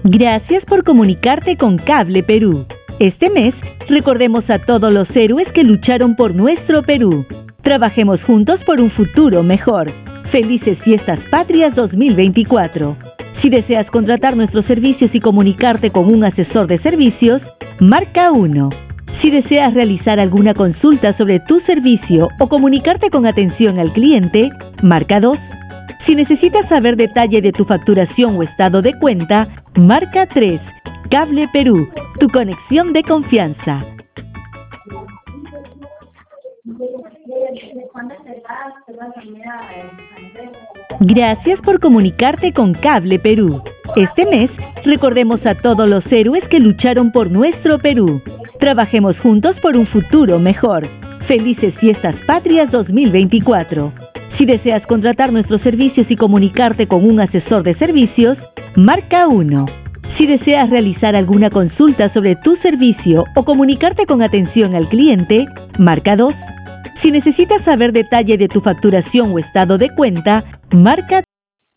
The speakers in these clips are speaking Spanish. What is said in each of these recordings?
Gracias por comunicarte con Cable Perú. Este mes, recordemos a todos los héroes que lucharon por nuestro Perú. Trabajemos juntos por un futuro mejor. Felices Fiestas Patrias 2024. Si deseas contratar nuestros servicios y comunicarte con un asesor de servicios, marca 1. Si deseas realizar alguna consulta sobre tu servicio o comunicarte con atención al cliente, marca 2. Si necesitas saber detalle de tu facturación o estado de cuenta, marca 3. Cable Perú, tu conexión de confianza. Gracias por comunicarte con Cable Perú. Este mes, recordemos a todos los héroes que lucharon por nuestro Perú. Trabajemos juntos por un futuro mejor. Felices Fiestas Patrias 2024. Si deseas contratar nuestros servicios y comunicarte con un asesor de servicios, marca 1. Si deseas realizar alguna consulta sobre tu servicio o comunicarte con atención al cliente, marca 2. Si necesitas saber detalle de tu facturación o estado de cuenta, marca 3.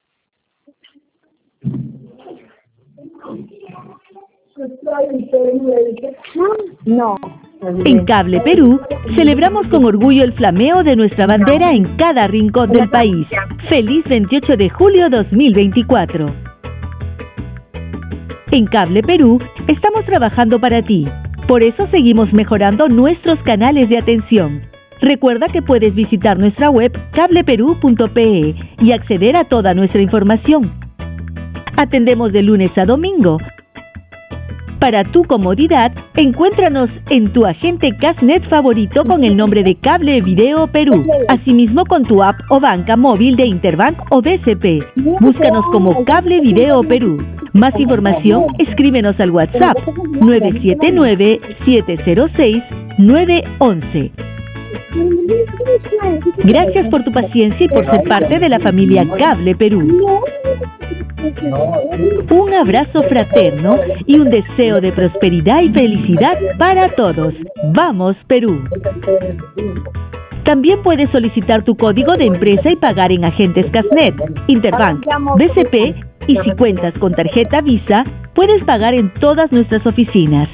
No. En Cable Perú, celebramos con orgullo el flameo de nuestra bandera en cada rincón del país. ¡Feliz 28 de julio 2024! En Cable Perú, estamos trabajando para ti. Por eso seguimos mejorando nuestros canales de atención. Recuerda que puedes visitar nuestra web cableperú.pe y acceder a toda nuestra información. Atendemos de lunes a domingo. Para tu comodidad, encuéntranos en tu agente Casnet favorito con el nombre de Cable Video Perú, asimismo con tu app o banca móvil de Interbank o BCP. Búscanos como Cable Video Perú. Más información, escríbenos al WhatsApp 979-706-911. Gracias por tu paciencia y por ser parte de la familia Cable Perú. Un abrazo fraterno y un deseo de prosperidad y felicidad para todos. ¡Vamos, Perú! También puedes solicitar tu código de empresa y pagar en agentes Casnet, Interbank, BCP y si cuentas con tarjeta Visa, puedes pagar en todas nuestras oficinas.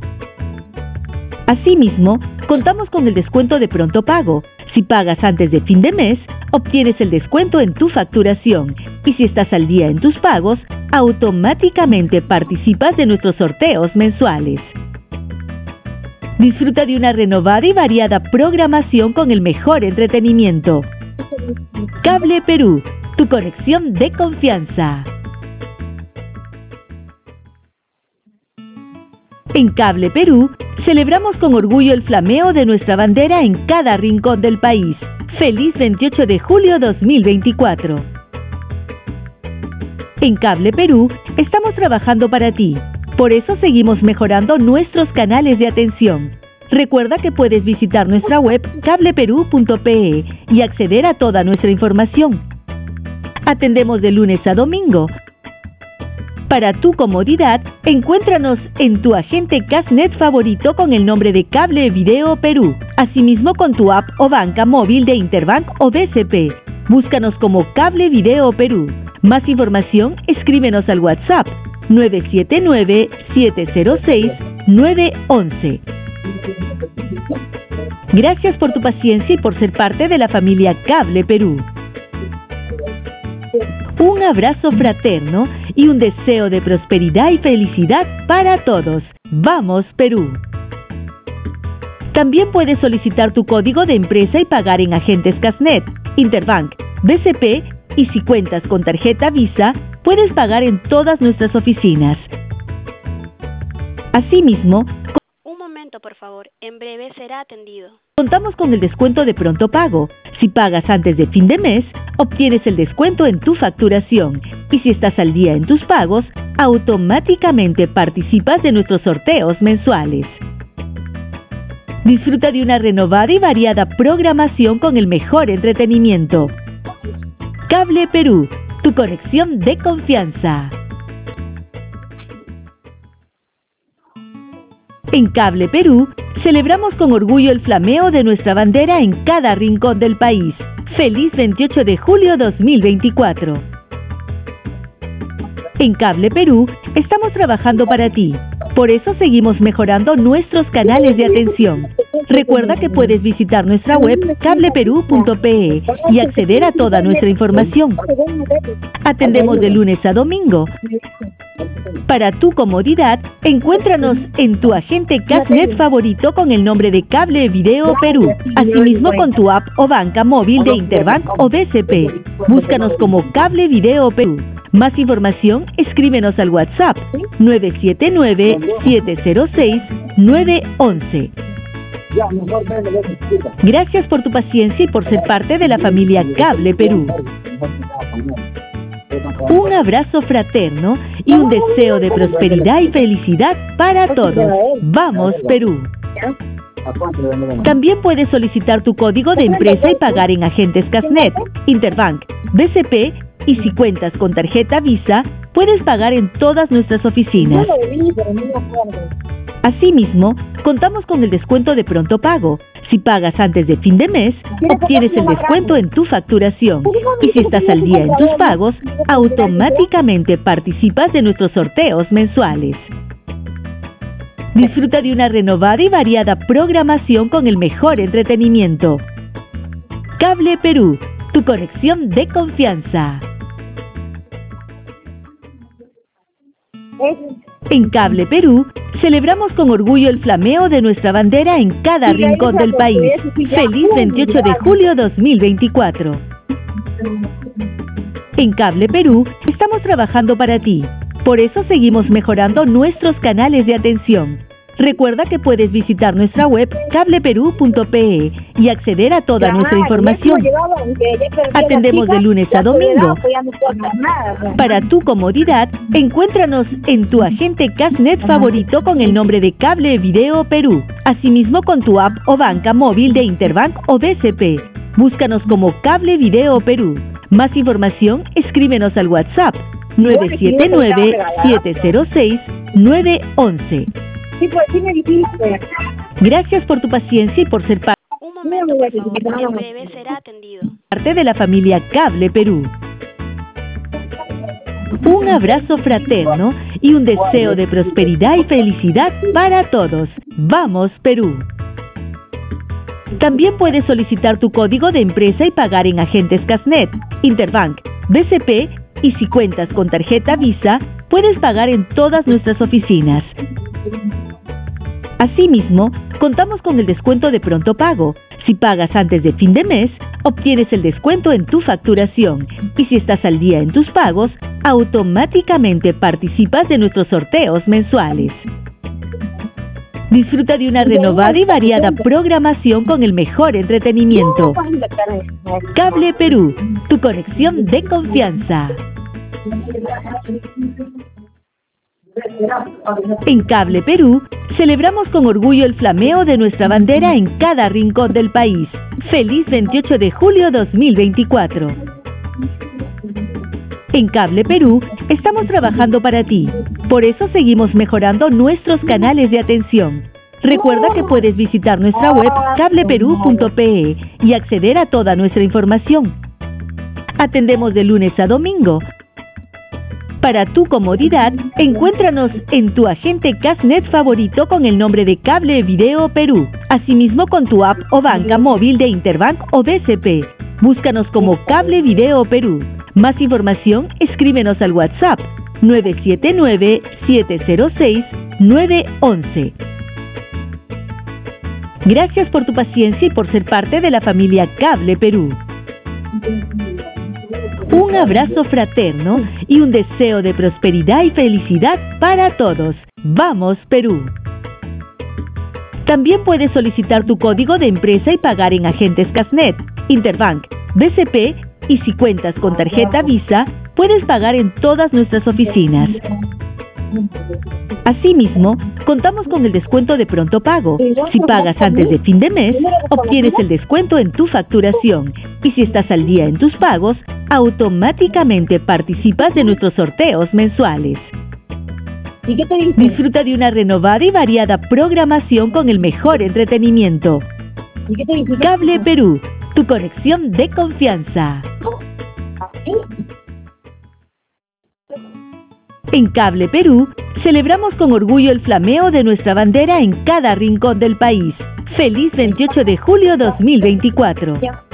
Asimismo, contamos con el descuento de pronto pago. Si pagas antes de fin de mes, obtienes el descuento en tu facturación. Y si estás al día en tus pagos, automáticamente participas de nuestros sorteos mensuales. Disfruta de una renovada y variada programación con el mejor entretenimiento. Cable Perú, tu conexión de confianza. En Cable Perú, celebramos con orgullo el flameo de nuestra bandera en cada rincón del país. ¡Feliz 28 de julio 2024! En Cable Perú, estamos trabajando para ti. Por eso seguimos mejorando nuestros canales de atención. Recuerda que puedes visitar nuestra web cableperú.pe y acceder a toda nuestra información. Atendemos de lunes a domingo. Para tu comodidad, encuéntranos en tu agente Casnet favorito con el nombre de Cable Video Perú, asimismo con tu app o banca móvil de Interbank o BCP. Búscanos como Cable Video Perú. Más información, escríbenos al WhatsApp 979-706-911. Gracias por tu paciencia y por ser parte de la familia Cable Perú. Un abrazo fraterno y un deseo de prosperidad y felicidad para todos. ¡Vamos, Perú! También puedes solicitar tu código de empresa y pagar en agentes Casnet, Interbank, BCP y si cuentas con tarjeta Visa, puedes pagar en todas nuestras oficinas. Asimismo, un momento, por favor. En breve será atendido. Contamos con el descuento de pronto pago. Si pagas antes de fin de mes, obtienes el descuento en tu facturación. Y si estás al día en tus pagos, automáticamente participas de nuestros sorteos mensuales. Disfruta de una renovada y variada programación con el mejor entretenimiento. Cable Perú, tu conexión de confianza. En Cable Perú, celebramos con orgullo el flameo de nuestra bandera en cada rincón del país. ¡Feliz 28 de julio 2024! En Cable Perú estamos trabajando para ti. Por eso seguimos mejorando nuestros canales de atención. Recuerda que puedes visitar nuestra web cableperú.pe y acceder a toda nuestra información. Atendemos de lunes a domingo. Para tu comodidad, encuéntranos en tu agente Casnet favorito con el nombre de Cable Video Perú. Asimismo con tu app o banca móvil de Interbank o BCP. Búscanos como Cable Video Perú. Más información, escríbenos al WhatsApp 979-706-911. Gracias por tu paciencia y por ser parte de la familia Cable Perú. Un abrazo fraterno y un deseo de prosperidad y felicidad para todos. ¡Vamos, Perú! También puedes solicitar tu código de empresa y pagar en agentes Casnet, Interbank, BCP y si cuentas con tarjeta Visa, puedes pagar en todas nuestras oficinas. Asimismo, contamos con el descuento de pronto pago. Si pagas antes de fin de mes, obtienes el descuento en tu facturación. Y si estás al día en tus pagos, automáticamente participas de nuestros sorteos mensuales. Disfruta de una renovada y variada programación con el mejor entretenimiento. Cable Perú, tu conexión de confianza. En Cable Perú, celebramos con orgullo el flameo de nuestra bandera en cada rincón del país. ¡Feliz 28 de julio 2024! En Cable Perú, estamos trabajando para ti. Por eso seguimos mejorando nuestros canales de atención. Recuerda que puedes visitar nuestra web cableperú.pe y acceder a toda nuestra información. Atendemos de lunes a domingo. Para tu comodidad, encuéntranos en tu agente Casnet favorito con el nombre de Cable Video Perú. Asimismo con tu app o banca móvil de Interbank o BCP. Búscanos como Cable Video Perú. Más información, escríbenos al WhatsApp 979-706-911. Sí, pues sí me dijiste. Gracias por tu paciencia y por ser Un momento, por favor. En breve será atendido. parte de la familia Cable Perú. Un abrazo fraterno y un deseo de prosperidad y felicidad para todos. ¡Vamos, Perú! También puedes solicitar tu código de empresa y pagar en agentes Casnet, Interbank, BCP y si cuentas con tarjeta Visa, puedes pagar en todas nuestras oficinas. Asimismo, contamos con el descuento de pronto pago. Si pagas antes de fin de mes, obtienes el descuento en tu facturación. Y si estás al día en tus pagos, automáticamente participas de nuestros sorteos mensuales. Disfruta de una renovada y variada programación con el mejor entretenimiento. Cable Perú, tu conexión de confianza. En Cable Perú, celebramos con orgullo el flameo de nuestra bandera en cada rincón del país. ¡Feliz 28 de julio 2024! En Cable Perú, estamos trabajando para ti. Por eso seguimos mejorando nuestros canales de atención. Recuerda que puedes visitar nuestra web cableperú.pe y acceder a toda nuestra información. Atendemos de lunes a domingo. Para tu comodidad, encuéntranos en tu agente Casnet favorito con el nombre de Cable Video Perú. Asimismo con tu app o banca móvil de Interbank o BCP. Búscanos como Cable Video Perú. Más información, escríbenos al WhatsApp 979-706-911. Gracias por tu paciencia y por ser parte de la familia Cable Perú. Un abrazo fraterno y un deseo de prosperidad y felicidad para todos. ¡Vamos, Perú! También puedes solicitar tu código de empresa y pagar en agentes Casnet, Interbank, BCP y si cuentas con tarjeta Visa, puedes pagar en todas nuestras oficinas. Asimismo, contamos con el descuento de pronto pago. Si pagas antes de fin de mes, obtienes el descuento en tu facturación. Y si estás al día en tus pagos, automáticamente participas de nuestros sorteos mensuales. ¿Y qué te dice? Disfruta de una renovada y variada programación con el mejor entretenimiento. ¿Y qué te dice? Cable Perú, tu conexión de confianza. En Cable Perú, celebramos con orgullo el flameo de nuestra bandera en cada rincón del país. ¡Feliz 28 de julio 2024!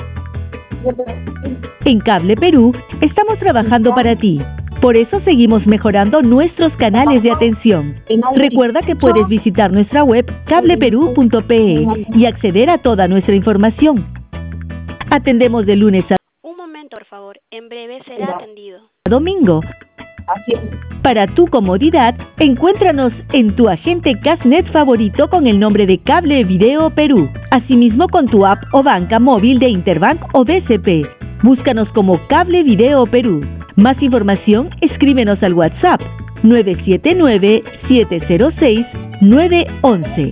En Cable Perú, estamos trabajando para ti. Por eso seguimos mejorando nuestros canales de atención. Recuerda que puedes visitar nuestra web cableperú.pe y acceder a toda nuestra información. Atendemos de lunes a Un momento, por favor. En breve será atendido. domingo. Para tu comodidad, encuéntranos en tu agente Castnet favorito con el nombre de Cable Video Perú. Asimismo con tu app o banca móvil de Interbank o BCP. Búscanos como Cable Video Perú. Más información, escríbenos al WhatsApp 979-706-911.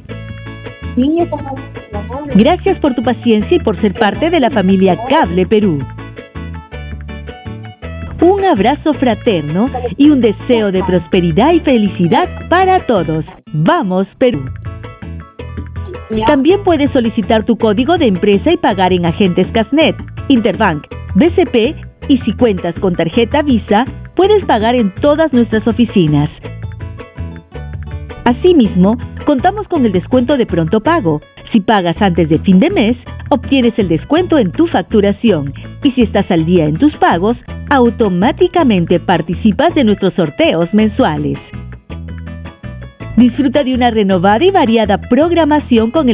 Gracias por tu paciencia y por ser parte de la familia Cable Perú. Un abrazo fraterno y un deseo de prosperidad y felicidad para todos. ¡Vamos, Perú! También puedes solicitar tu código de empresa y pagar en agentes Castnet, Interbank, BCP y si cuentas con tarjeta Visa, puedes pagar en todas nuestras oficinas. Asimismo, contamos con el descuento de pronto pago. Si pagas antes de fin de mes, obtienes el descuento en tu facturación. Y si estás al día en tus pagos, automáticamente participas de nuestros sorteos mensuales. Disfruta de una renovada y variada programación con el